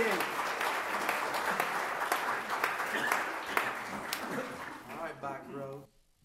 All right, back row.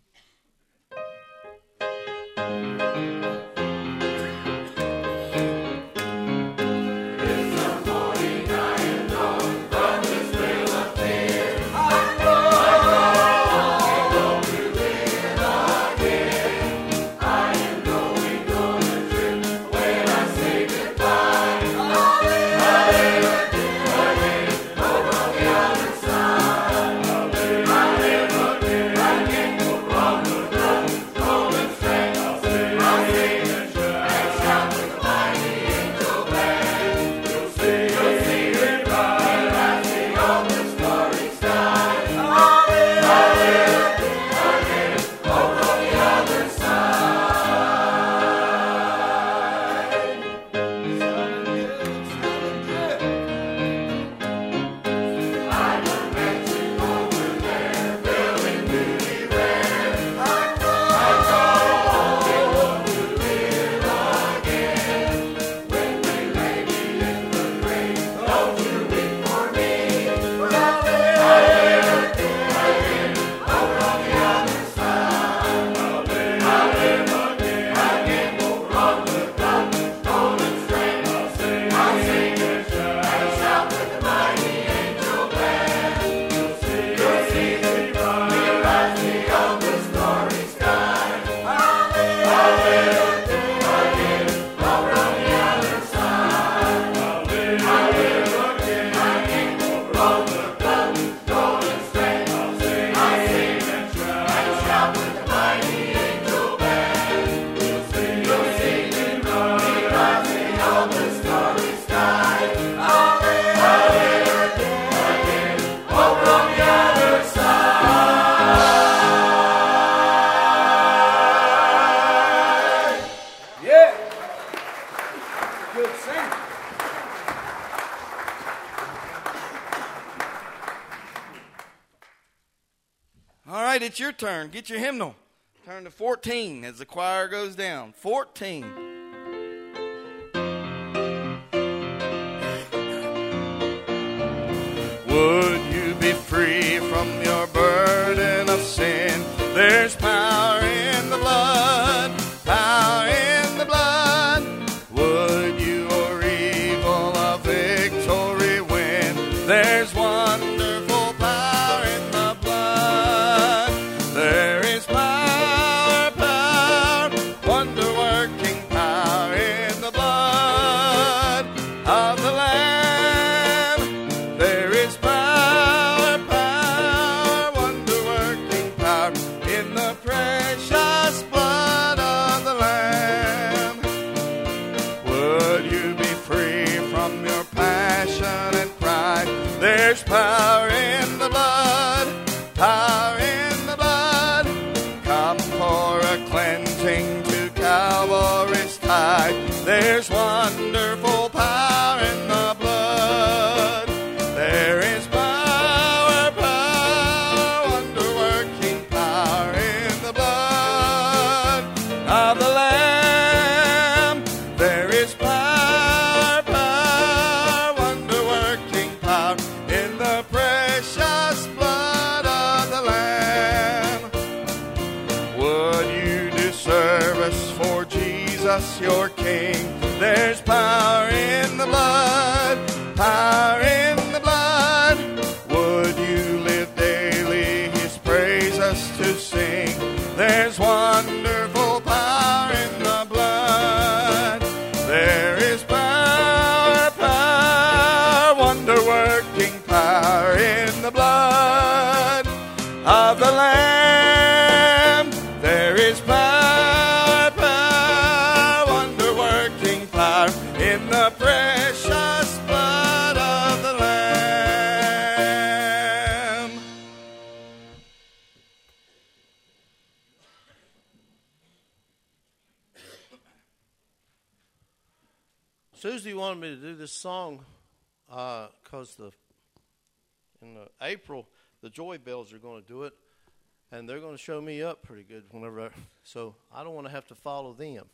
It's your turn. Get your hymnal. Turn to 14 as the choir goes down. 14. Would you be free from your burden of sin? There's power in the blood. Power in the blood. Would you or evil a victory win? There's wonderful power in the blood. There is power, power, wonder-working power in the blood of the Lamb. There is power, power, wonder-working power in the precious blood of the Lamb. Would you be free from your passion and pride? There's power in the blood, power in the blood. Come for a cleansing to Calvary's tide. There's wonderful power in the blood. There is power, power, wonder-working power in the blood of the Lamb. There is power, power, wonder-working power in the precious blood of the Lamb. Would you do service for Jesus your King? There's power in the blood, power in the blood. Would you live daily his praises to sing? There's wonderful power in the blood. There is power, power, wonder-working power in the blood of the Lamb. There is power, power, wonder-working power in the precious blood of the Lamb. Susie wanted me to do this song because in April the Joy Bells are going to do it, and they're going to show me up pretty good whenever. So I don't want to have to follow them.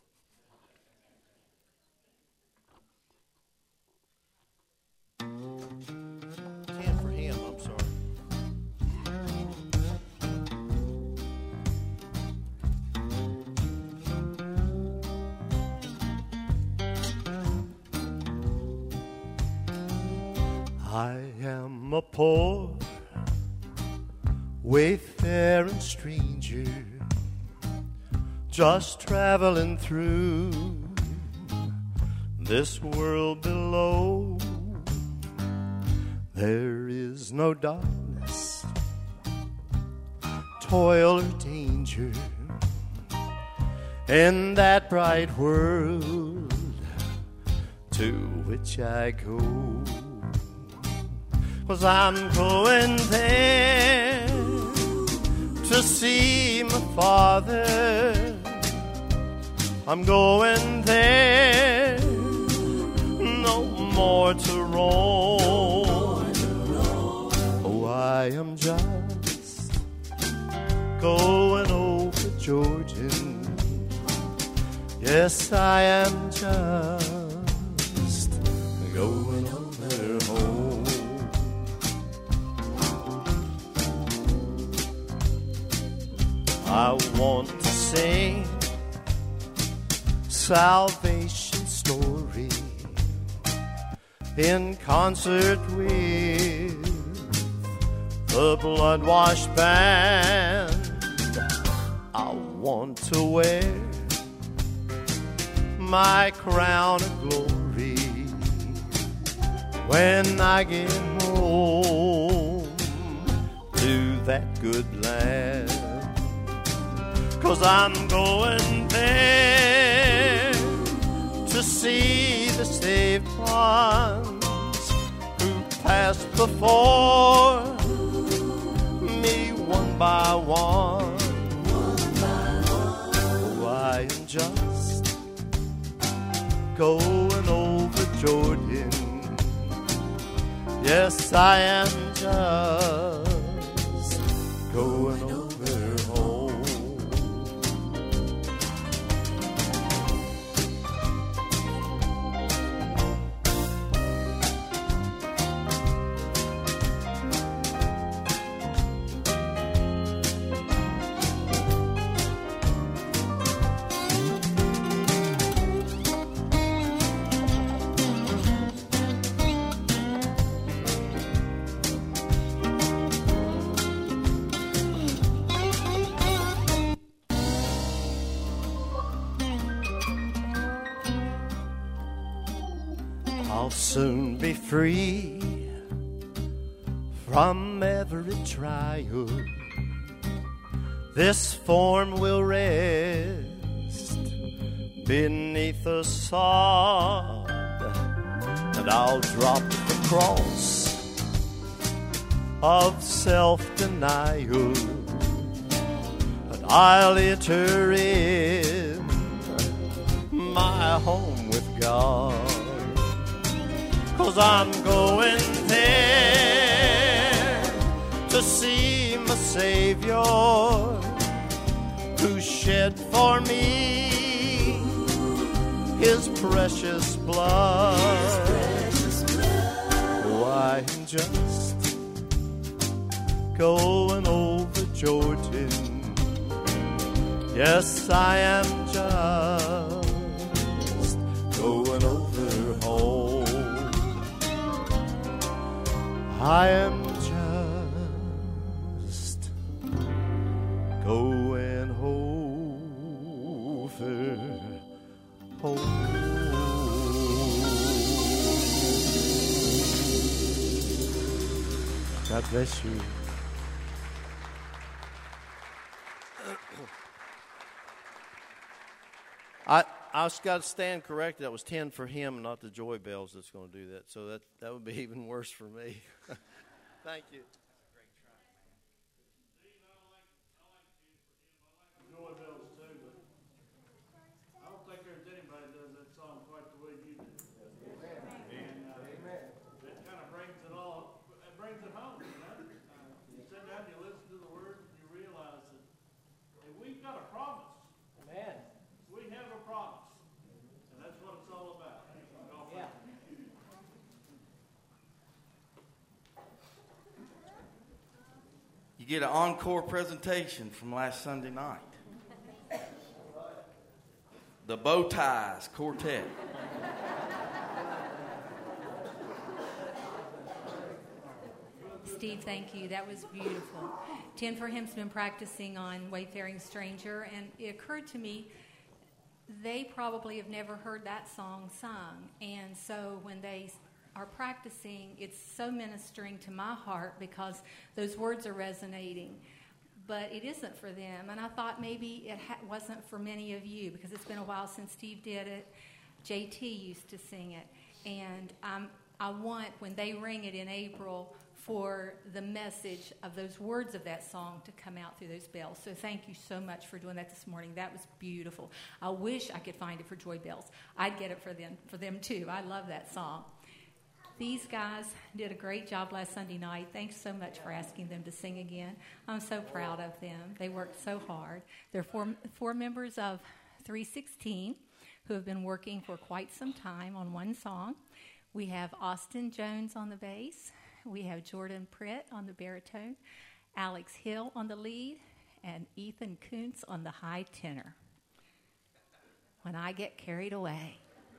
I am a poor, wayfaring stranger, just traveling through this world below. There is no darkness, toil or danger in that bright world to which I go. 'Cause I'm going there to see my Father. I'm going there no more to roam. Oh, I am just going over Jordan. Yes, I am just going over home. I want to sing salvation story in concert with the blood-washed band. I want to wear my crown of glory when I get home to that good land. 'Cause I'm going there to see the saved ones who passed before me one by one. Oh, I am just going over Jordan. Yes, I am just going over home. I'll soon be free from every trial. This form will rest beneath the sod, and I'll drop the cross of self-denial, and I'll enter in my home with God. 'Cause I'm going there to see my Savior who shed for me His precious blood. Oh, I am just going over Jordan. Yes, I am just going over home. I am just going over home. God bless you. I just got to stand corrected. That was 10 for him, not the Joy Bells that's going to do that. So that would be even worse for me. Thank you. Joy Bells too, but I don't think there's anybody that does that song quite the way you do. And it kind of brings it all, it brings it home, you know. You sit down, you listen to the words, and you realize that we've got a promise. Amen. We have a promise. And that's what it's all about. Yeah. You get an encore presentation from last Sunday night. The Bow Ties Quartet. Steve, thank you. That was beautiful. 10 for Him's been practicing on Wayfaring Stranger, and it occurred to me they probably have never heard that song sung. And so when they are practicing, it's so ministering to my heart because those words are resonating. But it isn't for them. And I thought maybe it wasn't for many of you because it's been a while since Steve did it. JT used to sing it. And I want, when they ring it in April, for the message of those words of that song to come out through those bells. So thank you so much for doing that this morning. That was beautiful. I wish I could find it for Joy Bells. I'd get it for them too. I love that song. These guys did a great job last Sunday night. Thanks so much for asking them to sing again. I'm so proud of them. They worked so hard. They're four members of 316 who have been working for quite some time on one song. We have Austin Jones on the bass. We have Jordan Pritt on the baritone, Alex Hill on the lead, and Ethan Kuntz on the high tenor. When I Get Carried Away.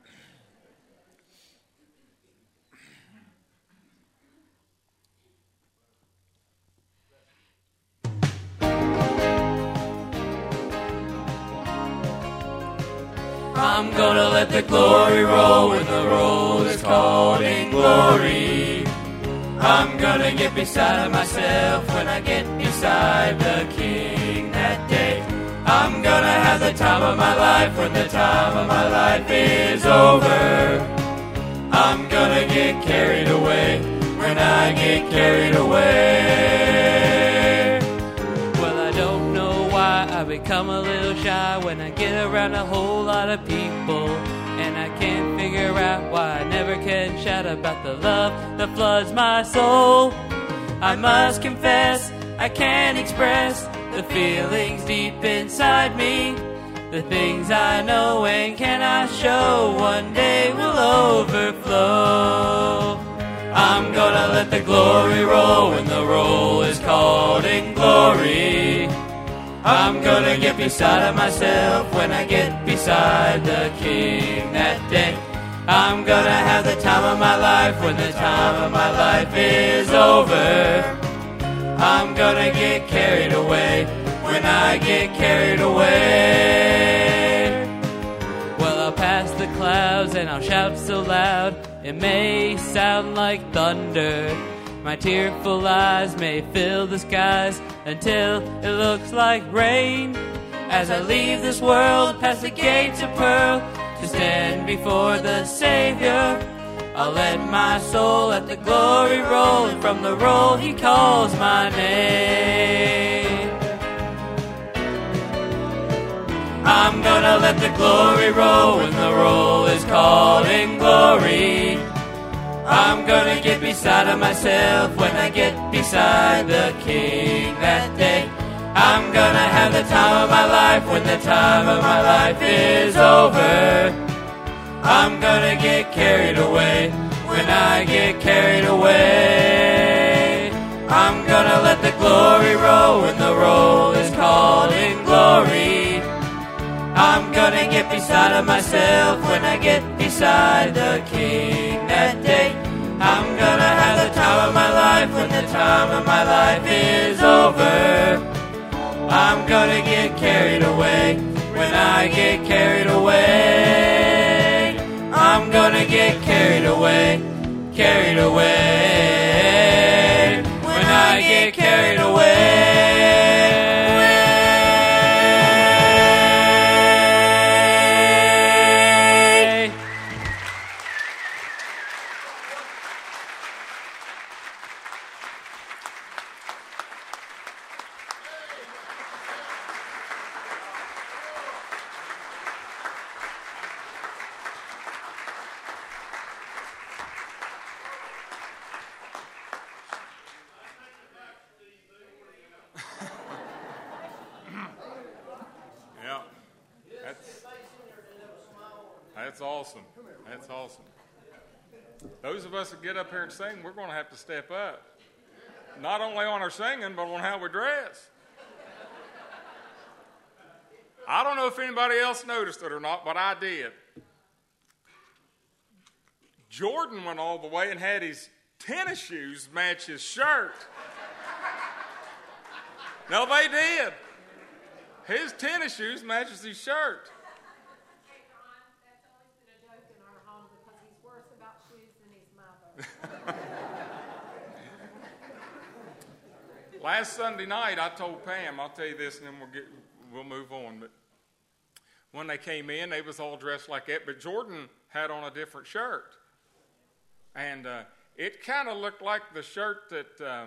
I'm gonna let the glory roll when the roll is called in glory. I'm gonna get beside myself when I get beside the King that day. I'm gonna have the time of my life when the time of my life is over. I'm gonna get carried away when I get carried away. Well, I don't know why I become a little shy when I get around a whole lot of people. And I can't figure out why I never can shout about the love that floods my soul. I must confess, I can't express the feelings deep inside me. The things I know and cannot show one day will overflow. I'm gonna let the glory roll when the roll is called in glory. I'm gonna get beside myself when I get beside the King that day. I'm gonna have the time of my life when the time of my life is over. I'm gonna get carried away when I get carried away. Well, I'll pass the clouds and I'll shout so loud it may sound like thunder. My tearful eyes may fill the skies until it looks like rain. As I leave this world past the gates of pearl to stand before the Savior, I'll let my soul let the glory roll, and from the roll He calls my name. I'm gonna let the glory roll when the roll is called in glory. I'm gonna get beside of myself when I get beside the King that day. I'm gonna have the time of my life when the time of my life is over. I'm gonna get carried away when I get carried away. I'm gonna let the glory roll when the roll is called in glory. I'm gonna get beside of myself when I get beside the King that day. I'm gonna have the time of my life when the time of my life is over. I'm gonna get carried away when I get carried away. I'm gonna get carried away, carried away. When I get carried away. That's awesome. That's awesome. Those of us that get up here and sing, we're going to have to step up. Not only on our singing, but on how we dress. I don't know if anybody else noticed it or not, but I did. Jordan went all the way and had his tennis shoes match his shirt. No, they did. His tennis shoes matches his shirt. Hey, Ron, that's always been a joke in our home because he's worse about shoes than his mother. Last Sunday night, I told Pam, I'll tell you this, and then we'll move on. But when they came in, they was all dressed like that. But Jordan had on a different shirt, and it kind of looked like the shirt that,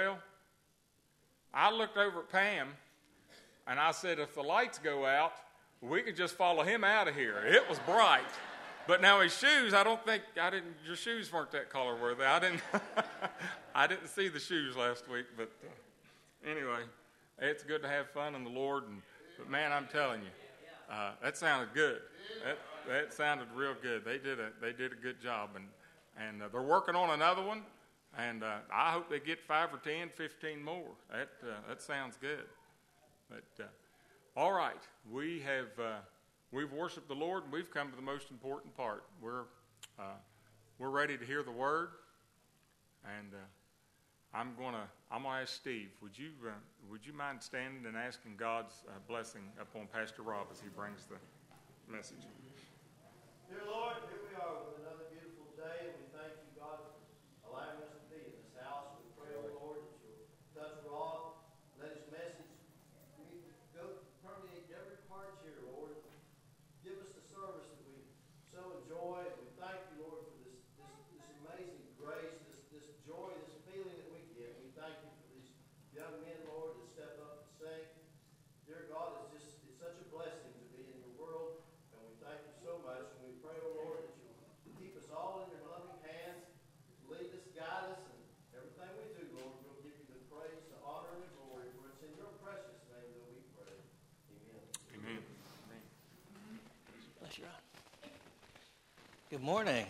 I looked over at Pam, and I said, if the lights go out, we could just follow him out of here. It was bright. But now his shoes, your shoes weren't that color, were they? I didn't see the shoes last week, but anyway, it's good to have fun in the Lord. But man, I'm telling you, that sounded good. That sounded real good. They did a good job, and they're working on another one, and I hope they get 5 or 10, 15 more. That sounds good. But all right, we've worshiped the Lord, and we've come to the most important part. We're ready to hear the word, and I'm gonna ask Steve. Would you mind standing and asking God's blessing upon Pastor Rob as he brings the message? Dear Lord, here we are with another beautiful day, and we thank you, God, for allowing us to be in this house. We pray, oh Lord, that you'll touch Rob, let his message go permeate every part here, Lord. Give us the service that we so enjoy. We thank you, Lord, for this amazing grace, this joy, this feeling that we get. We thank you for these young men, Lord, that step up and sing. Dear God, it's such a blessing to be in your world, and we thank you so much. And we pray, oh Lord, that you'll keep us all in your loving hands, lead us, guide us, and everything we do, Lord, we'll give you the praise, the honor, and the glory. For it's in your precious name that we pray. Amen. Amen. Bless you. Good morning.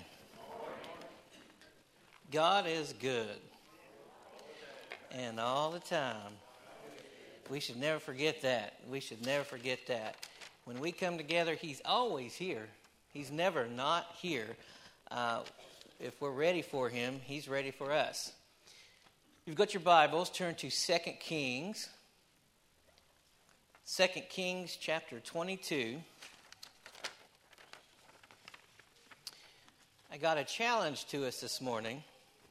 God is good. And all the time. We should never forget that. We should never forget that. When we come together, He's always here. He's never not here. If we're ready for Him, He's ready for us. You've got your Bibles. Turn to 2 Kings. 2 Kings chapter 22. I got a challenge to us this morning.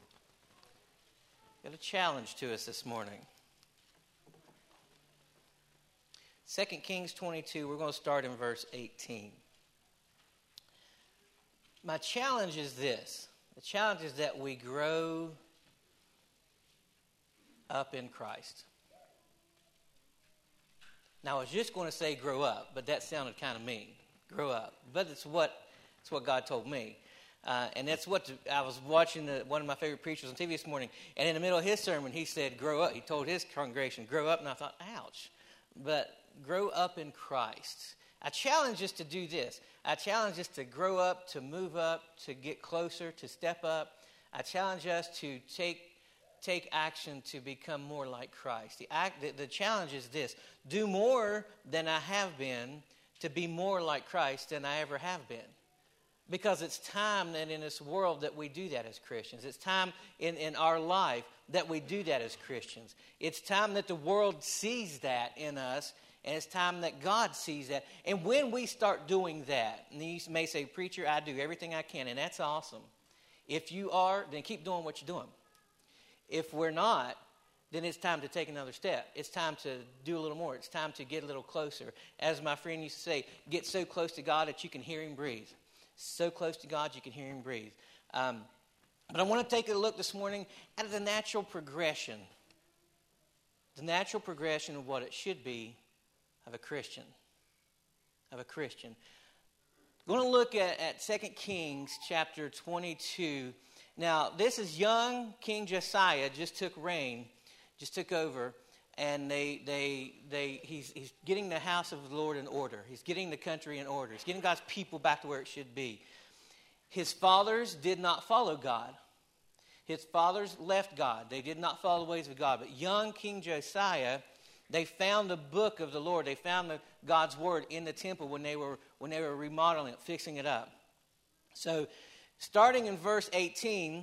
2 Kings 22, we're going to start in verse 18. My challenge is this. The challenge is that we grow up in Christ. Now, I was just going to say grow up, but that sounded kind of mean. Grow up. But it's what God told me. And that's what I was watching one of my favorite preachers on TV this morning. And in the middle of his sermon, he said, grow up. He told his congregation, grow up. And I thought, ouch. But grow up in Christ. I challenge us to do this. I challenge us to grow up, to move up, to get closer, to step up. I challenge us to take action to become more like Christ. The challenge is this. Do more than I have been to be more like Christ than I ever have been. Because it's time that in this world that we do that as Christians. It's time in our life that we do that as Christians. It's time that the world sees that in us, and it's time that God sees that. And when we start doing that, and you may say, preacher, I do everything I can, and that's awesome. If you are, then keep doing what you're doing. If we're not, then it's time to take another step. It's time to do a little more. It's time to get a little closer. As my friend used to say, get so close to God that you can hear Him breathe. So close to God you can hear Him breathe. But I want to take a look this morning at the natural progression. The natural progression of what it should be of a Christian. Of a Christian. I'm going to look at 2 Kings chapter 22. Now, this is young King Josiah, just took over, and he's getting the house of the Lord in order. He's getting the country in order. He's getting God's people back to where it should be. His fathers did not follow God. His fathers left God. They did not follow the ways of God. But young King Josiah, they found the book of the Lord. They found God's word in the temple when they were remodeling it, fixing it up. So, starting in verse 18,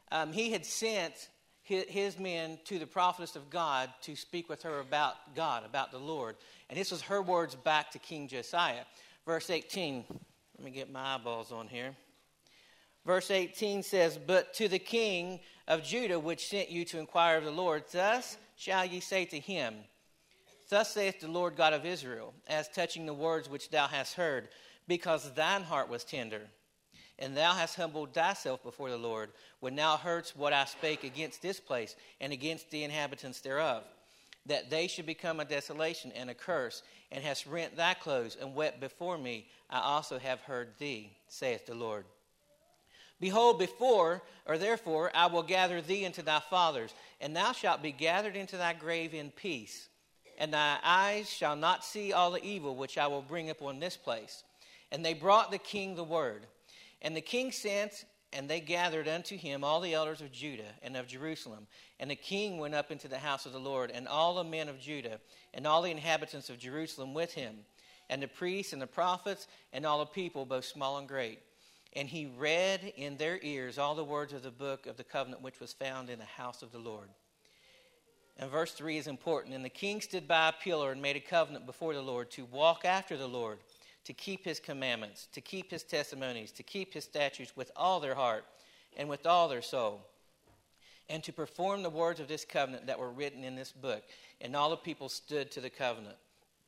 he had sent his men to the prophetess of God to speak with her about God, about the Lord. And this was her words back to King Josiah. Verse 18, let me get my eyeballs on here. Verse 18 says, "But to the king of Judah, which sent you to inquire of the Lord, thus shall ye say to him, Thus saith the Lord God of Israel, as touching the words which thou hast heard, because thine heart was tender, and thou hast humbled thyself before the Lord, when thou heardst what I spake against this place, and against the inhabitants thereof, that they should become a desolation and a curse, and hast rent thy clothes, and wept before me, I also have heard thee, saith the Lord. Behold, therefore, I will gather thee into thy fathers, and thou shalt be gathered into thy grave in peace. And thy eyes shall not see all the evil which I will bring upon this place. And they brought the king the word. And the king sent, and they gathered unto him all the elders of Judah and of Jerusalem. And the king went up into the house of the Lord, and all the men of Judah, and all the inhabitants of Jerusalem with him, and the priests and the prophets, and all the people, both small and great. And he read in their ears all the words of the book of the covenant which was found in the house of the Lord. And verse 3 is important. And the king stood by a pillar and made a covenant before the Lord to walk after the Lord, to keep his commandments, to keep his testimonies, to keep his statutes with all their heart and with all their soul, and to perform the words of this covenant that were written in this book. And all the people stood to the covenant.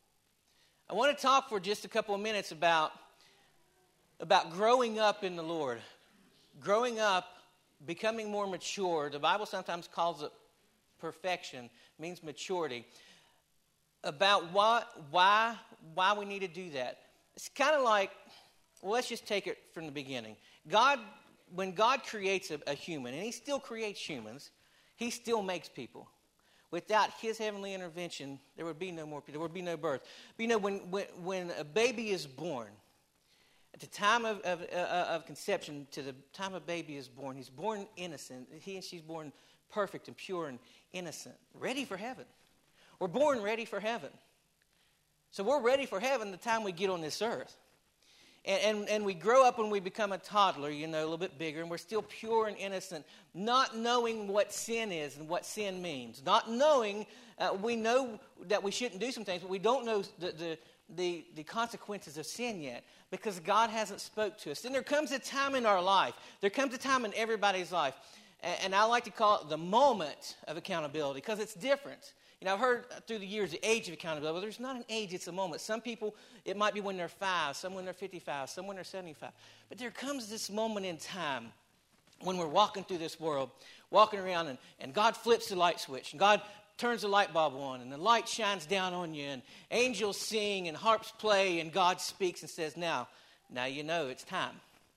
I want to talk for just a couple of minutes about growing up in the Lord. Growing up, becoming more mature. The Bible sometimes calls it perfection, means maturity. About why we need to do that. It's kind of like, well, let's just take it from the beginning. When God creates a human, and he still creates humans, he still makes people. Without his heavenly intervention, there would be no more people. There would be no birth. But you know, when a baby is born, at the time of conception to the time a baby is born, he's born innocent. He and she's born perfect and pure and innocent, ready for heaven. We're born ready for heaven. So we're ready for heaven the time we get on this earth. And we grow up and we become a toddler, a little bit bigger, and we're still pure and innocent, not knowing what sin is and what sin means. Not knowing, we know that we shouldn't do some things, but we don't know the consequences of sin yet, because God hasn't spoke to us. Then there comes a time in our life. There comes a time in everybody's life. And I like to call it the moment of accountability, because it's different. I've heard through the years the age of accountability. Well, there's not an age, it's a moment. Some people, it might be when they're 5, some when they're 55, some when they're 75. But there comes this moment in time when we're walking through this world, walking around, and God flips the light switch, and God turns the light bulb on, and the light shines down on you, and angels sing, and harps play, and God speaks and says, now you know it's time.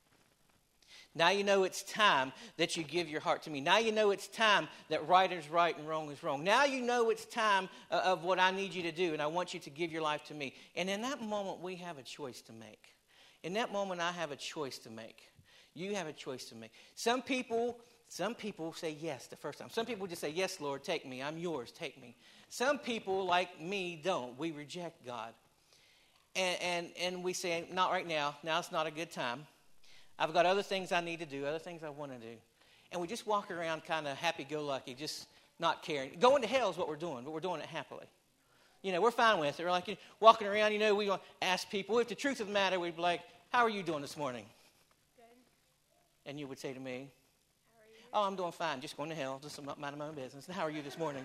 Now you know it's time that you give your heart to me. Now you know it's time that right is right and wrong is wrong. Now you know it's time of what I need you to do, and I want you to give your life to me. And in that moment, we have a choice to make. In that moment, I have a choice to make. You have a choice to make. Some people say yes the first time. Some people just say, yes, Lord, take me. I'm yours, take me. Some people, like me, don't. We reject God. And we say, not right now. Now's not a good time. I've got other things I need to do, other things I want to do. And we just walk around kind of happy-go-lucky, just not caring. Going to hell is what we're doing, but we're doing it happily. We're fine with it. We're like walking around, we want to ask people. If the truth of the matter, we'd be like, how are you doing this morning? Good. And you would say to me, how are you? Oh, I'm doing fine, just going to hell, just minding my own business. How are you this morning?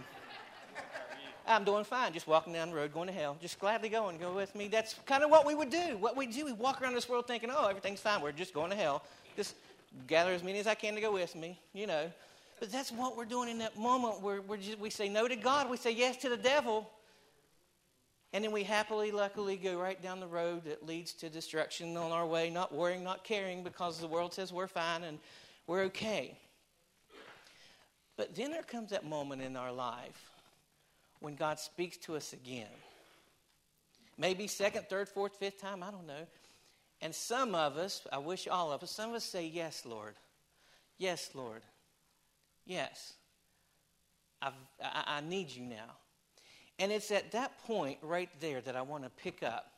I'm doing fine, just walking down the road, going to hell, just gladly going, go with me. That's kind of what we would do. What we do, we walk around this world thinking, oh, everything's fine, we're just going to hell. Just gather as many as I can to go with me, But that's what we're doing in that moment where we say no to God, we say yes to the devil. And then we happily, luckily go right down the road that leads to destruction on our way, not worrying, not caring, because the world says we're fine and we're okay. But then there comes that moment in our life when God speaks to us again. Maybe second, third, fourth, fifth time, I don't know. And some of us, I wish all of us, some of us say, yes, Lord. Yes, Lord. Yes. I need you now. And it's at that point right there that I want to pick up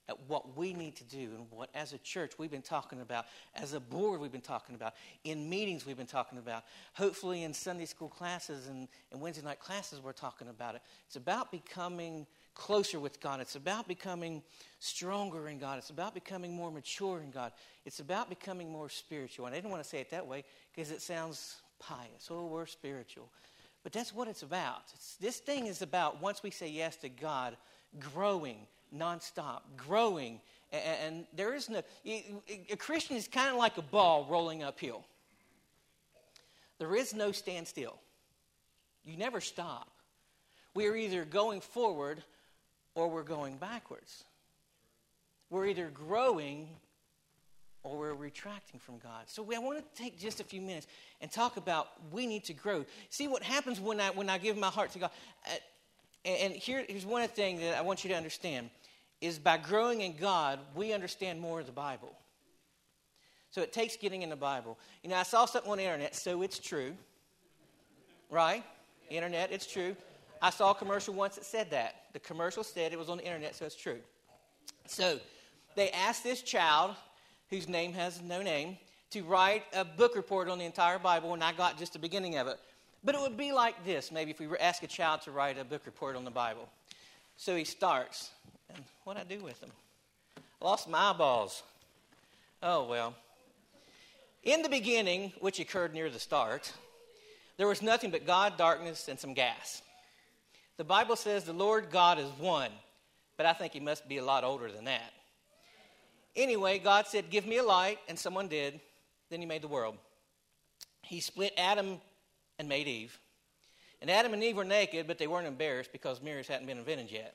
at what we need to do and what, as a church, we've been talking about, as a board, we've been talking about, in meetings, we've been talking about, hopefully in Sunday school classes and Wednesday night classes, we're talking about it. It's about becoming closer with God. It's about becoming stronger in God. It's about becoming more mature in God. It's about becoming more spiritual. And I didn't want to say it that way because it sounds pious. Oh, we're spiritual. But that's what it's about. This thing is about, once we say yes to God, growing nonstop, growing. And there is no, a Christian is kind of like a ball rolling uphill. There is no standstill. You never stop. We are either going forward or we're going backwards. We're either growing or we're retracting from God. So I want to take just a few minutes and talk about we need to grow. See what happens when I give my heart to God. And here's one thing that I want you to understand, is by growing in God, we understand more of the Bible. So it takes getting in the Bible. You know, I saw something on the internet, so it's true. Right? Internet, it's true. I saw a commercial once that said that. The commercial said it was on the internet, so it's true. So they asked this child, whose name has no name, to write a book report on the entire Bible, and I got just the beginning of it. But it would be like this, maybe, if we were ask a child to write a book report on the Bible. So he starts, and what'd I do with them? I lost my eyeballs. Oh, well. In the beginning, which occurred near the start, there was nothing but God, darkness, and some gas. The Bible says the Lord God is one, but I think he must be a lot older than that. Anyway, God said, give me a light, and someone did. Then he made the world. He split Adam and made Eve. And Adam and Eve were naked, but they weren't embarrassed because mirrors hadn't been invented yet.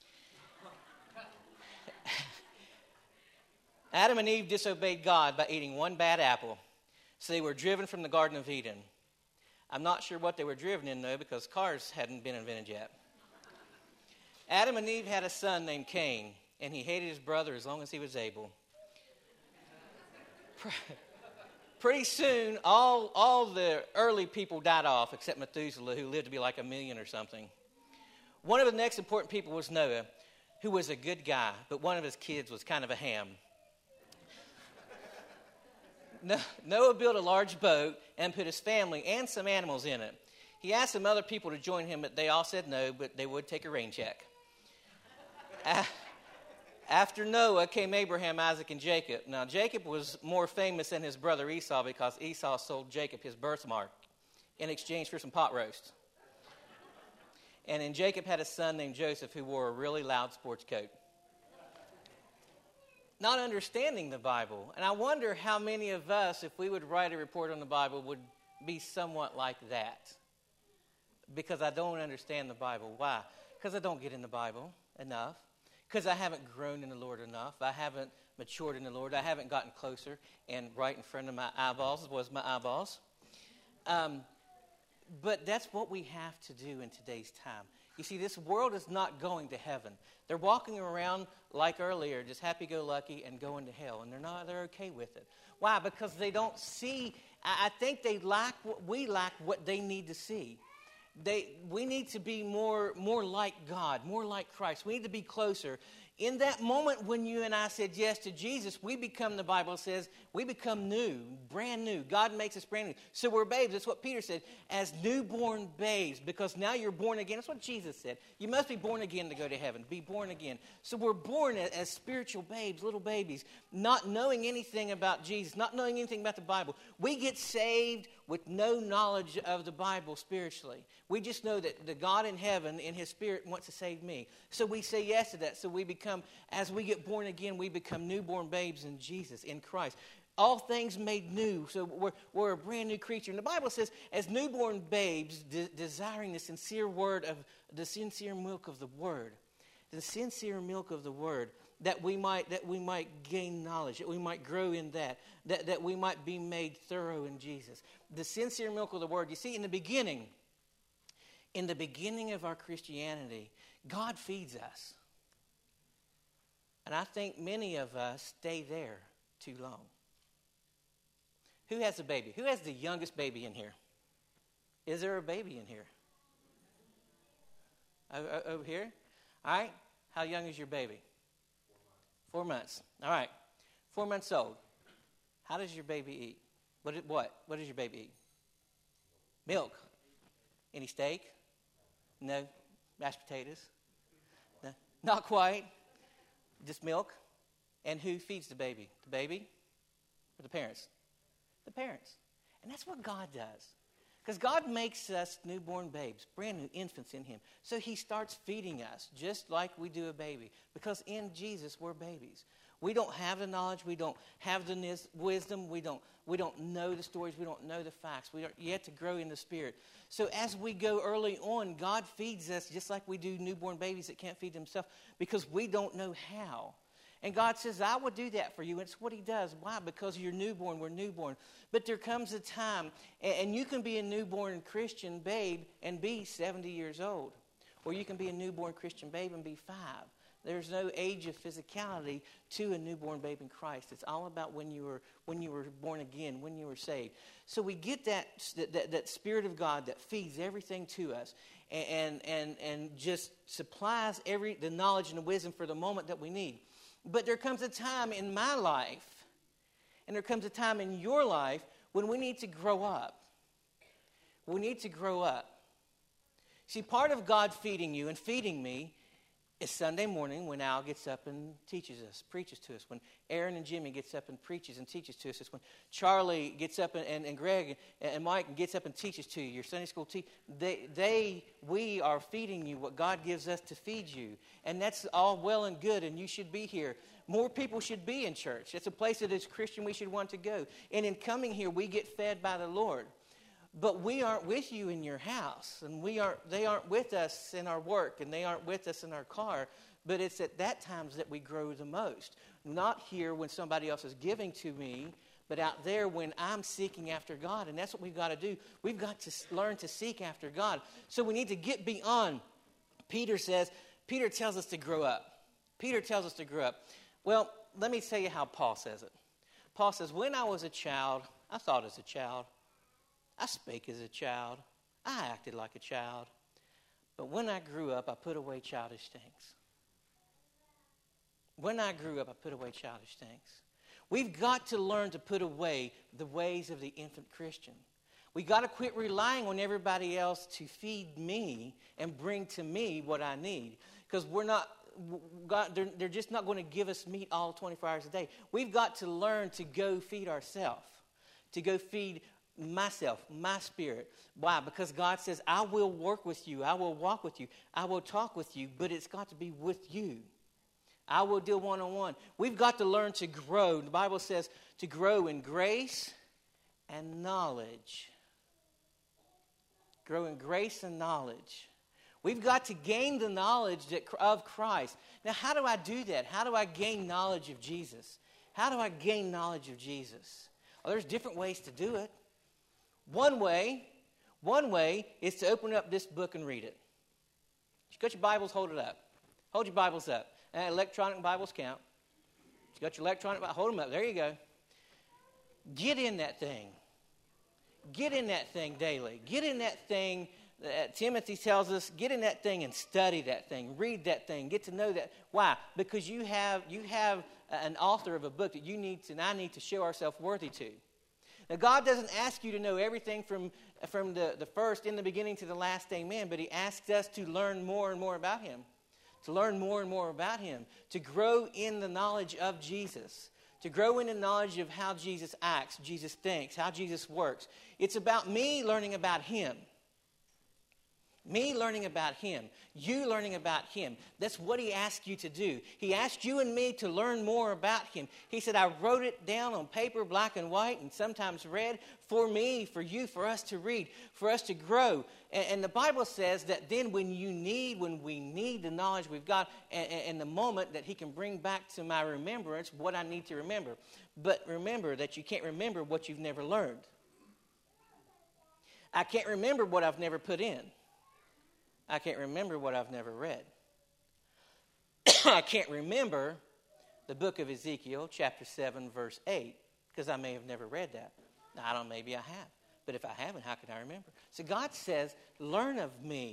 Adam and Eve disobeyed God by eating one bad apple. So they were driven from the Garden of Eden. I'm not sure what they were driven in, though, because cars hadn't been invented yet. Adam and Eve had a son named Cain, and he hated his brother as long as he was able. Pretty soon, all the early people died off, except Methuselah, who lived to be like 1 million or something. One of the next important people was Noah, who was a good guy, but one of his kids was kind of a ham. Noah built a large boat and put his family and some animals in it. He asked some other people to join him, but they all said no, but they would take a rain check. After Noah came Abraham, Isaac, and Jacob. Now, Jacob was more famous than his brother Esau because Esau sold Jacob his birthmark in exchange for some pot roast. And then Jacob had a son named Joseph who wore a really loud sports coat. Not understanding the Bible. And I wonder how many of us, if we would write a report on the Bible, would be somewhat like that. Because I don't understand the Bible. Why? Because I don't get in the Bible enough. Because I haven't grown in the Lord enough. I haven't matured in the Lord. I haven't gotten closer. And right in front of my eyeballs was my eyeballs. But that's what we have to do in today's time. You see, this world is not going to heaven. They're walking around, like earlier, just happy-go-lucky and going to hell. And they're okay with it. Why? Because they don't see. I think we lack what they need to see. We need to be more like God, more like Christ. We need to be closer. In that moment when you and I said yes to Jesus, we become, the Bible says, we become new, brand new. God makes us brand new. So we're babes. That's what Peter said, as newborn babes, because now you're born again. That's what Jesus said. You must be born again to go to heaven. Be born again. So we're born as spiritual babes, little babies, not knowing anything about Jesus, not knowing anything about the Bible. We get saved with no knowledge of the Bible spiritually. We just know that the God in heaven, in his spirit, wants to save me. So we say yes to that. So we become, as we get born again, we become newborn babes in Jesus, in Christ. All things made new. So we're a brand new creature. And the Bible says, as newborn babes, desiring the sincere milk of the word. The sincere milk of the word. That we might gain knowledge, that we might grow in that we might be made thorough in Jesus. The sincere milk of the word. You see, in the beginning of our Christianity, God feeds us. And I think many of us stay there too long. Who has a baby? Who has the youngest baby in here? Is there a baby in here? Over here? All right. How young is your baby? 4 months. All right. 4 months old. How does your baby eat? What does your baby eat? Milk. Any steak? No. Mashed potatoes? No. Not quite. Just milk. And who feeds the baby? The baby or the parents? The parents. And that's what God does. Because God makes us newborn babes, brand new infants in Him. So He starts feeding us just like we do a baby. Because in Jesus, we're babies. We don't have the knowledge. We don't have the wisdom. We don't know the stories. We don't know the facts. We are yet to grow in the Spirit. So as we go early on, God feeds us just like we do newborn babies that can't feed themselves because we don't know how. And God says, I will do that for you. And it's what He does. Why? Because you're newborn. We're newborn. But there comes a time, and you can be a newborn Christian babe and be 70 years old. Or you can be a newborn Christian babe and be 5. There's no age of physicality to a newborn babe in Christ. It's all about when you were born again, when you were saved. So we get that Spirit of God that feeds everything to us and just supplies the knowledge and the wisdom for the moment that we need. But there comes a time in my life, and there comes a time in your life when we need to grow up. We need to grow up. See, part of God feeding you and feeding me is Sunday morning when Al gets up and teaches us, preaches to us. When Aaron and Jimmy gets up and preaches and teaches to us. It's when Charlie gets up and Greg and Mike gets up and teaches to you. Your Sunday school teacher. We are feeding you what God gives us to feed you. And that's all well and good, and you should be here. More people should be in church. It's a place that as Christian we should want to go. And in coming here, we get fed by the Lord. But we aren't with you in your house, and they aren't with us in our work, and they aren't with us in our car. But it's at that times that we grow the most. Not here when somebody else is giving to me, but out there when I'm seeking after God. And that's what we've got to do. We've got to learn to seek after God. So we need to get beyond. Peter tells us to grow up. Peter tells us to grow up. Well, let me tell you how Paul says it. Paul says, when I was a child, I thought as a child. I spake as a child. I acted like a child. But when I grew up, I put away childish things. When I grew up, I put away childish things. We've got to learn to put away the ways of the infant Christian. We've got to quit relying on everybody else to feed me and bring to me what I need. Because they're just not going to give us meat all 24 hours a day. We've got to learn to go feed ourselves, to go feed myself, my spirit. Why? Because God says, I will work with you. I will walk with you. I will talk with you, but it's got to be with you. I will deal one-on-one. We've got to learn to grow. The Bible says to grow in grace and knowledge. Grow in grace and knowledge. We've got to gain the knowledge of Christ. Now, how do I do that? How do I gain knowledge of Jesus? How do I gain knowledge of Jesus? Well, there's different ways to do it. One way is to open up this book and read it. You got your Bibles, hold it up. Hold your Bibles up. Electronic Bibles count. You got your electronic Bibles, hold them up. There you go. Get in that thing. Get in that thing daily. Get in that thing. Timothy tells us, get in that thing and study that thing. Read that thing. Get to know that. Why? Because you have an author of a book that you need to, and I need to show ourselves worthy to. Now, God doesn't ask you to know everything from the first, in the beginning, to the last amen, but He asks us to learn more and more about Him, to learn more and more about Him, to grow in the knowledge of Jesus, to grow in the knowledge of how Jesus acts, Jesus thinks, how Jesus works. It's about me learning about Him. Me learning about Him. You learning about Him. That's what He asked you to do. He asked you and me to learn more about Him. He said, I wrote it down on paper, black and white, and sometimes red, for me, for you, for us to read, for us to grow. And the Bible says that then when we need the knowledge we've got, and the moment that He can bring back to my remembrance what I need to remember. But remember that you can't remember what you've never learned. I can't remember what I've never put in. I can't remember what I've never read. I can't remember the book of Ezekiel, chapter 7, verse 8, because I may have never read that. Maybe I have. But if I haven't, how can I remember? So God says, learn of me.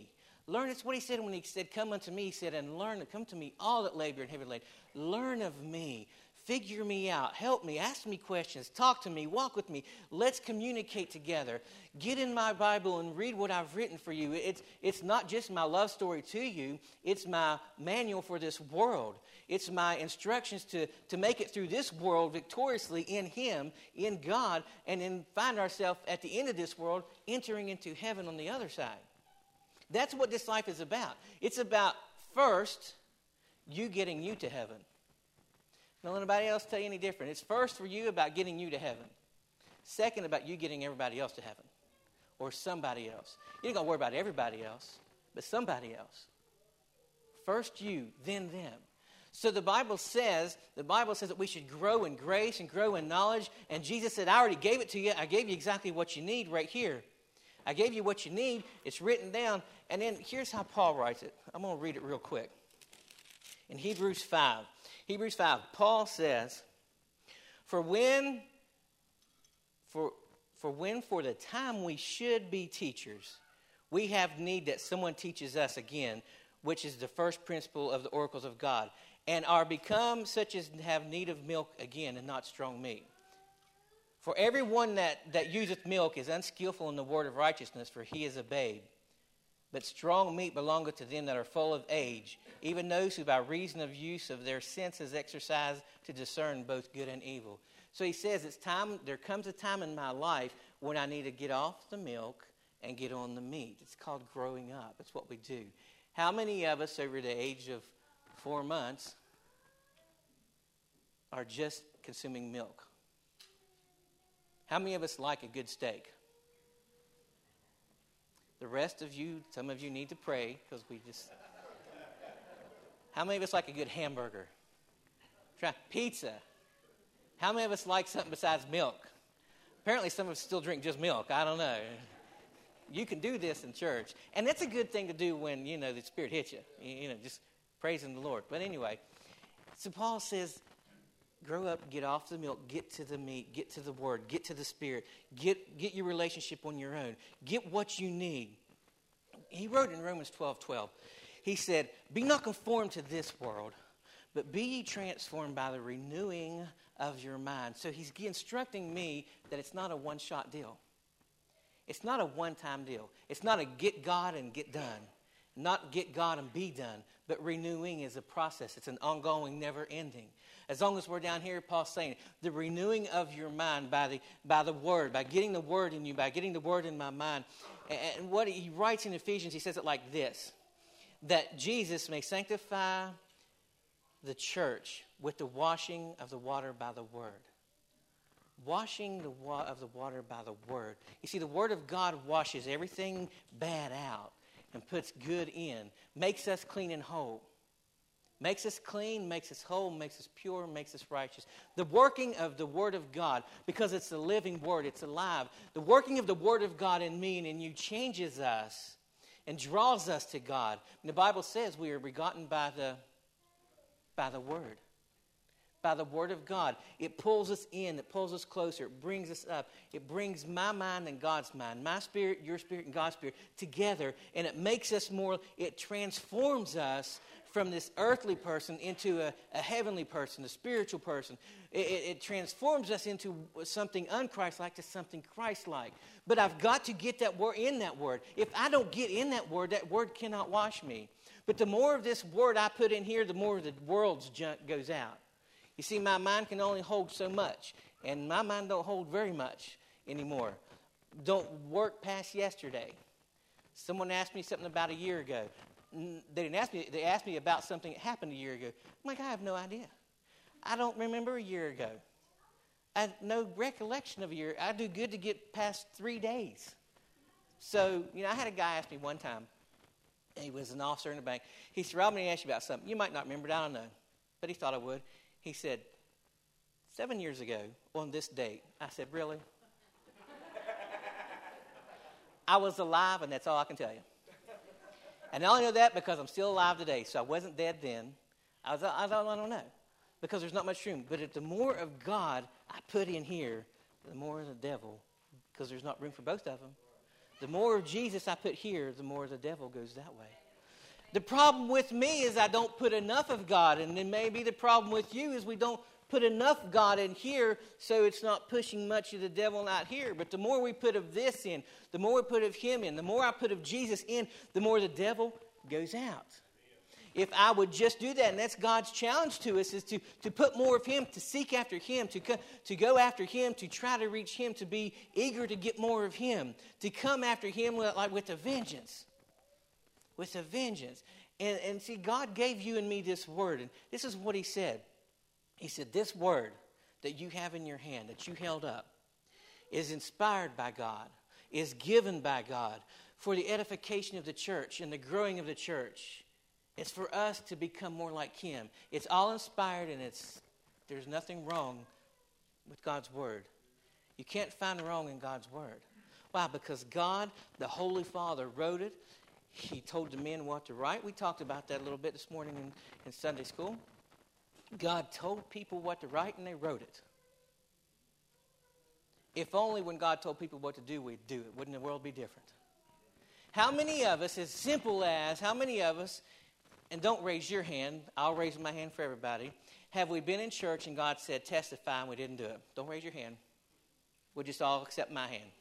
Learn, it's what he said when he said, come unto me. He said, and learn, come to me, all that labor and heavy laden. Learn of me. Figure me out. Help me. Ask me questions. Talk to me. Walk with me. Let's communicate together. Get in my Bible and read what I've written for you. It's not just my love story to you. It's my manual for this world. It's my instructions to make it through this world victoriously in Him, in God, and then find ourselves at the end of this world entering into heaven on the other side. That's what this life is about. It's about, first, you getting you to heaven. Don't let anybody else tell you any different. It's first for you about getting you to heaven. Second, about you getting everybody else to heaven. Or somebody else. You ain't going to worry about everybody else, but somebody else. First you, then them. So the Bible says that we should grow in grace and grow in knowledge. And Jesus said, I already gave it to you. I gave you exactly what you need right here. I gave you what you need. It's written down. And then here's how Paul writes it. I'm going to read it real quick. In Hebrews 5, Paul says, For when for the time we should be teachers, we have need that someone teaches us again, which is the first principle of the oracles of God, and are become such as have need of milk again and not strong meat. For everyone that useth milk is unskillful in the word of righteousness, for he is a babe. But strong meat belongeth to them that are full of age, even those who by reason of use of their senses exercise to discern both good and evil. So he says, there comes a time in my life when I need to get off the milk and get on the meat. It's called growing up. It's what we do. How many of us over the age of 4 months are just consuming milk? How many of us like a good steak? The rest of you, some of you need to pray because we just... How many of us like a good hamburger? Try pizza. How many of us like something besides milk? Apparently some of us still drink just milk. I don't know. You can do this in church. And that's a good thing to do when, the Spirit hits you. Just praising the Lord. But anyway, so Paul says, grow up, get off the milk, get to the meat, get to the Word, get to the Spirit, get your relationship on your own. Get what you need. He wrote in Romans 12:12, he said, be not conformed to this world, but be ye transformed by the renewing of your mind. So he's instructing me that it's not a one-shot deal. It's not a one-time deal. It's not a get God and get done. Not get God and be done. But renewing is a process. It's an ongoing, never-ending. As long as we're down here, Paul's saying, the renewing of your mind by the Word, by getting the Word in you, by getting the Word in my mind. And what he writes in Ephesians, he says it like this, that Jesus may sanctify the church with the washing of the water by the Word. Washing of the water by the Word. You see, the Word of God washes everything bad out and puts good in, makes us clean and whole. Makes us clean, makes us whole, makes us pure, makes us righteous. The working of the Word of God, because it's the living Word, it's alive. The working of the Word of God in me and in you changes us and draws us to God. And the Bible says we are begotten by the Word. By the Word of God. It pulls us in, it pulls us closer, it brings us up. It brings my mind and God's mind, my spirit, your spirit, and God's spirit together, and it makes us more, it transforms us from this earthly person into a heavenly person, a spiritual person. It transforms us into something unchristlike to something Christ-like. But I've got to get that word in that Word. If I don't get in that Word cannot wash me. But the more of this Word I put in here, the more of the world's junk goes out. You see, my mind can only hold so much, and my mind don't hold very much anymore. Don't work past yesterday. Someone asked me something about a year ago. They didn't ask me. They asked me about something that happened a year ago. I'm like, I have no idea. I don't remember a year ago. I have no recollection of a year. I do good to get past 3 days. So, I had a guy ask me one time. He was an officer in the bank. He said, Rob, let me ask you about something. You might not remember it. I don't know. But he thought I would. He said, 7 years ago on this date. I said, really? I was alive, and that's all I can tell you. And I only know that because I'm still alive today. So I wasn't dead then. I don't know. Because there's not much room. But if the more of God I put in here, the more of the devil. Because there's not room for both of them. The more of Jesus I put here, the more the devil goes that way. The problem with me is I don't put enough of God, and then maybe the problem with you is we don't put enough God in here, so it's not pushing much of the devil out here. But the more we put of this in, the more we put of him in, the more I put of Jesus in, the more the devil goes out. If I would just do that, and that's God's challenge to us, is to put more of him, to seek after him, to go after him, to try to reach him, to be eager to get more of him, to come after him with a vengeance. With a vengeance. And see, God gave you and me this word, and this is what he said. He said, this word that you have in your hand, that you held up, is inspired by God, is given by God for the edification of the church and the growing of the church. It's for us to become more like him. It's all inspired, and there's nothing wrong with God's word. You can't find wrong in God's word. Why? Because God, the Holy Father, wrote it. He told the men what to write. We talked about that a little bit this morning in Sunday school. God told people what to write, and they wrote it. If only when God told people what to do, we'd do it. Wouldn't the world be different? How many of us, as simple as, how many of us, and don't raise your hand, I'll raise my hand for everybody, have we been in church and God said, testify, and we didn't do it? Don't raise your hand. We'll just all accept my hand.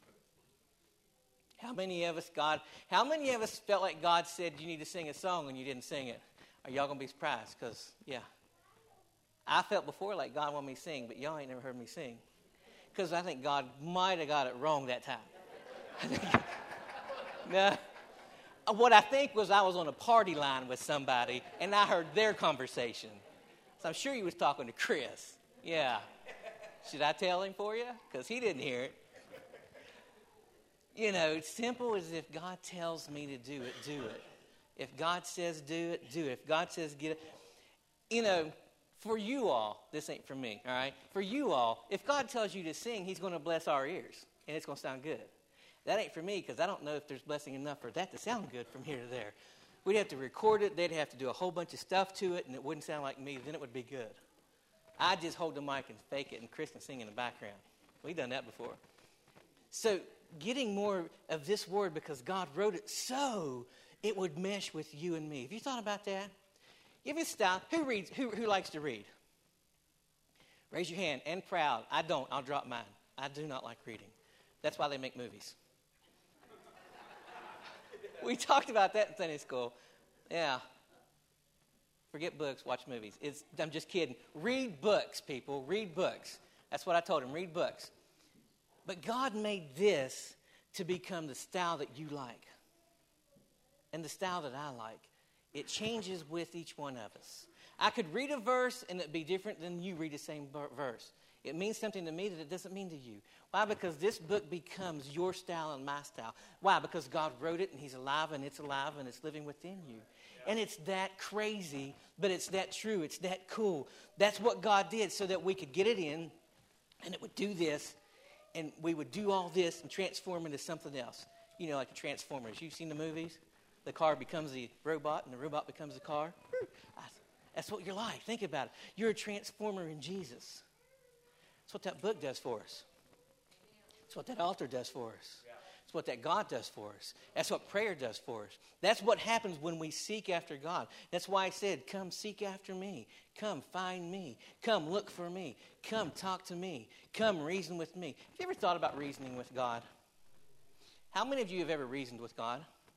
How many of us felt like God said you need to sing a song and you didn't sing it? Are y'all going to be surprised? Because, yeah. I felt before like God wanted me to sing, but y'all ain't never heard me sing. Because I think God might have got it wrong that time. No. What I think was I was on a party line with somebody, and I heard their conversation. So I'm sure he was talking to Chris. Yeah. Should I tell him for you? Because he didn't hear it. You know, it's simple as if God tells me to do it, do it. If God says do it, do it. If God says get it. You know, for you all, this ain't for me, all right? For you all, if God tells you to sing, he's going to bless our ears, and it's going to sound good. That ain't for me, because I don't know if there's blessing enough for that to sound good from here to there. We'd have to record it. They'd have to do a whole bunch of stuff to it, and it wouldn't sound like me. Then it would be good. I'd just hold the mic and fake it, and Chris can sing in the background. We've done that before. So getting more of this word, because God wrote it so it would mesh with you and me. Have you thought about that? Give me a style. Who reads? Who likes to read? Raise your hand. And proud. I don't. I'll drop mine. I do not like reading. That's why they make movies. We talked about that in Sunday school. Yeah. Forget books, watch movies. I'm just kidding. Read books, people. Read books. That's what I told him. Read books. But God made this to become the style that you like. And the style that I like. It changes with each one of us. I could read a verse and it'd be different than you read the same verse. It means something to me that it doesn't mean to you. Why? Because this book becomes your style and my style. Why? Because God wrote it, and he's alive, and it's living within you. And it's that crazy, but it's that true. It's that cool. That's what God did so that we could get it in, and it would do this, and we would do all this and transform into something else. You know, like the Transformers. You've seen the movies? The car becomes the robot, and the robot becomes the car. That's what you're like. Think about it. You're a transformer in Jesus. That's what that book does for us. That's what that altar does for us. That's what that God does for us. That's what prayer does for us. That's what happens when we seek after God. That's why I said, come seek after me. Come find me. Come look for me. Come talk to me. Come reason with me. Have you ever thought about reasoning with God? How many of you have ever reasoned with God?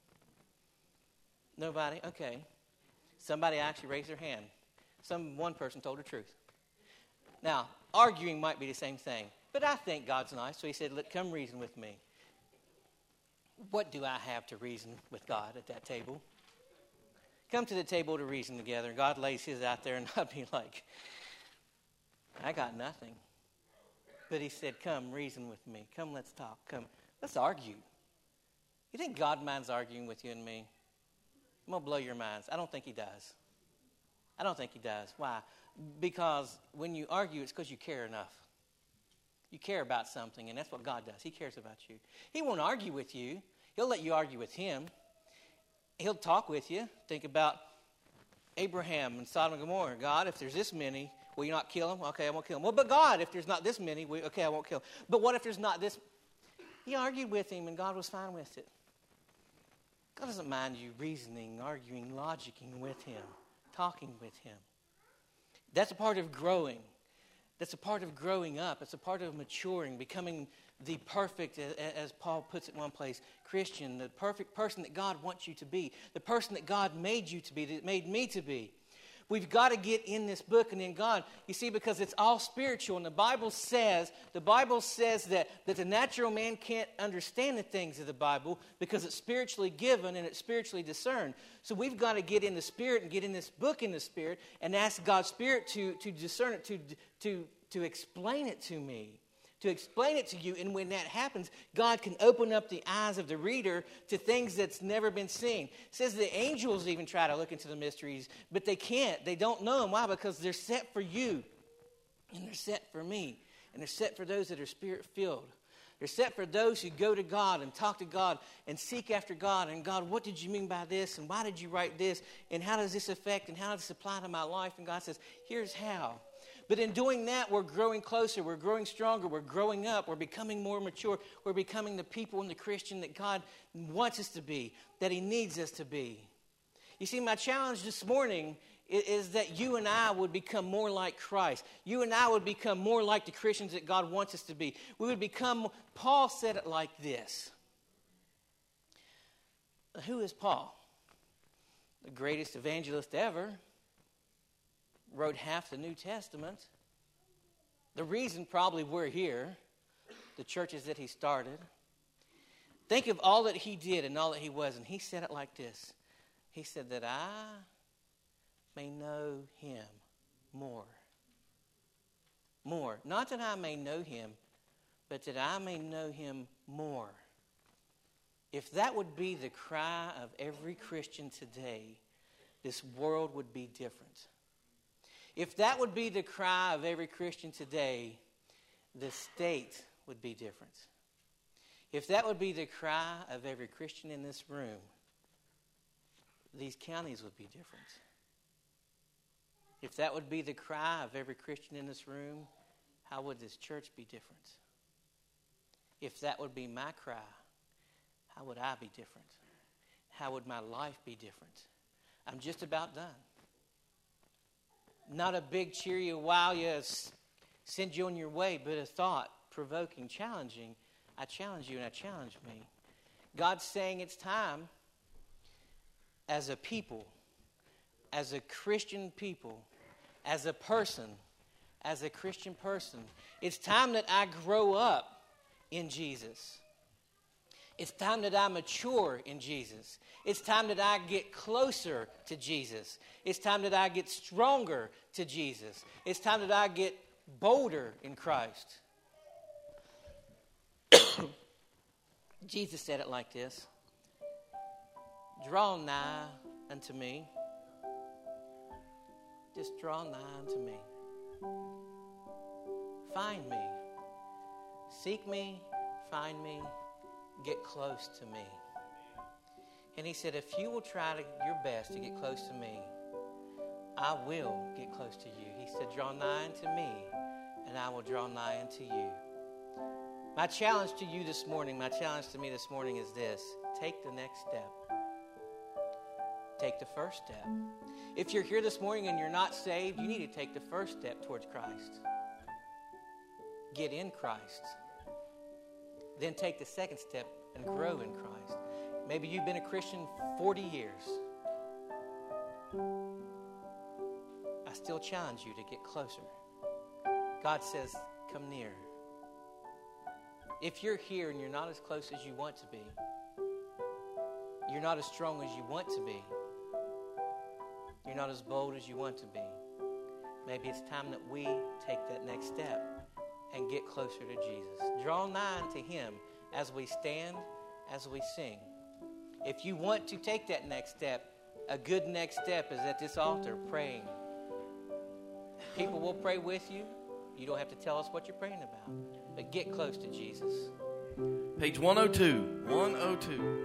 Nobody? Okay. Somebody actually raised their hand. One person told the truth. Now, arguing might be the same thing, but I think God's nice, so he said, come reason with me. What do I have to reason with God at that table? Come to the table to reason together, and God lays his out there, and I'd be like, I got nothing. But he said, come reason with me. Come, let's talk. Come, let's argue. You think God minds arguing with you and me? I'm going to blow your minds. I don't think he does. I don't think he does. Why? Because when you argue, it's because you care enough. You care about something, and that's what God does. He cares about you. He won't argue with you. He'll let you argue with him. He'll talk with you. Think about Abraham and Sodom and Gomorrah. God, if there's this many, will you not kill them? Okay, I won't kill them. Well, but God, if there's not this many, okay, I won't kill them. But what if there's not this? He argued with him, and God was fine with it. God doesn't mind you reasoning, arguing, logicking with him, talking with him. That's a part of growing. That's a part of growing up. It's a part of maturing, becoming the perfect, as Paul puts it in one place, Christian, the perfect person that God wants you to be, the person that God made you to be, that made me to be. We've got to get in this book and in God, you see, because it's all spiritual. And the Bible says that the natural man can't understand the things of the Bible because it's spiritually given and it's spiritually discerned. So we've got to get in the Spirit and get in this book in the Spirit and ask God's Spirit to discern it, to explain it to me, to explain it to you. And when that happens, God can open up the eyes of the reader to things that's never been seen. It says the angels even try to look into the mysteries, but they can't. They don't know them. Why? Because they're set for you, and they're set for me, and they're set for those that are Spirit-filled. They're set for those who go to God and talk to God and seek after God. And God, what did you mean by this? And why did you write this? And how does this affect? And how does this apply to my life? And God says, here's how. But in doing that, we're growing closer, we're growing stronger, we're growing up, we're becoming more mature, we're becoming the people and the Christian that God wants us to be, that He needs us to be. You see, my challenge this morning is that you and I would become more like Christ. You and I would become more like the Christians that God wants us to be. We would become, Paul said it like this. Who is Paul? The greatest evangelist ever. Wrote half the New Testament. The reason probably we're here, the churches that he started. Think of all that he did and all that he was, and he said it like this. He said that I may know him more. More. Not that I may know him, but that I may know him more. If that would be the cry of every Christian today, this world would be different. If that would be the cry of every Christian today, the state would be different. If that would be the cry of every Christian in this room, these counties would be different. If that would be the cry of every Christian in this room, how would this church be different? If that would be my cry, how would I be different? How would my life be different? I'm just about done. Not a big cheery wow, yes, send you on your way, but a thought, provoking, challenging. I challenge you and I challenge me. God's saying it's time as a people, as a Christian people, as a person, as a Christian person. It's time that I grow up in Jesus. It's time that I mature in Jesus. It's time that I get closer to Jesus. It's time that I get stronger to Jesus. It's time that I get bolder in Christ. Jesus said it like this. Draw nigh unto me. Just draw nigh unto me. Find me. Seek me. Find me. Get close to me. And he said, if you will try your best to get close to me, I will get close to you. He said, draw nigh unto me, and I will draw nigh unto you. My challenge to you this morning, my challenge to me this morning is this. Take the next step. Take the first step. If you're here this morning and you're not saved, you need to take the first step towards Christ. Get in Christ. Then take the second step and grow in Christ. Maybe you've been a Christian 40 years. I still challenge you to get closer. God says, come near. If you're here and you're not as close as you want to be, you're not as strong as you want to be, you're not as bold as you want to be, maybe it's time that we take that next step and get closer to Jesus. Draw nigh to Him as we stand, as we sing. If you want to take that next step, a good next step is at this altar praying. People will pray with you. You don't have to tell us what you're praying about, but get close to Jesus. Page 102. 102.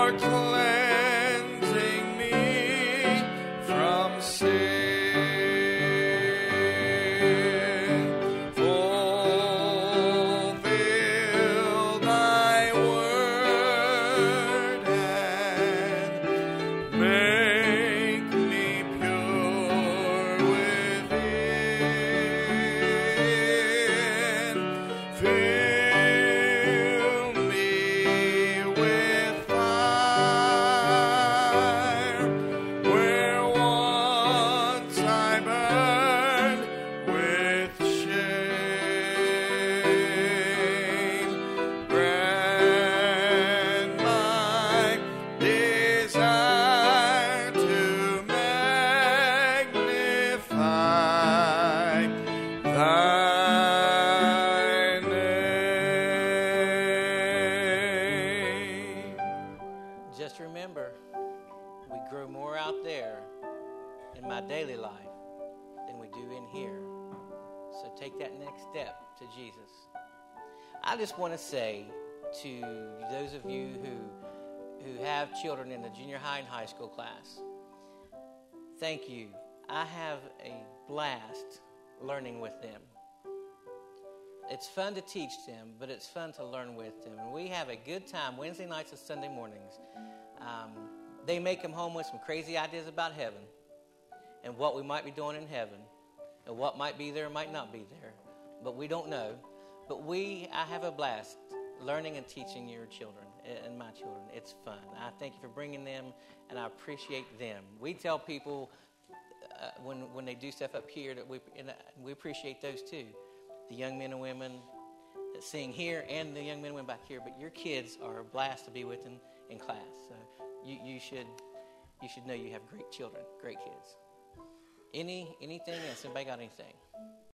cleansing me from sin. Fulfill thy word and make me pure within. Fill me with fire where once I burned with shame. Grant my desire to magnify thy name. Just remember, we grow more out there in my daily life than we do in here. So take that next step to Jesus. I just want to say to those of you who have children in the junior high and high school class, thank you. I have a blast learning with them. It's fun to teach them, but it's fun to learn with them. And we have a good time Wednesday nights and Sunday mornings. They may come home with some crazy ideas about heaven and what we might be doing in heaven and what might be there and might not be there. But we don't know. But I have a blast learning and teaching your children and my children. It's fun. I thank you for bringing them, and I appreciate them. We tell people when they do stuff up here that we appreciate those too. The young men and women that sing here and the young men and women back here. But your kids are a blast to be with in class. So you should know you have great children, great kids. Anything else? Anybody got anything?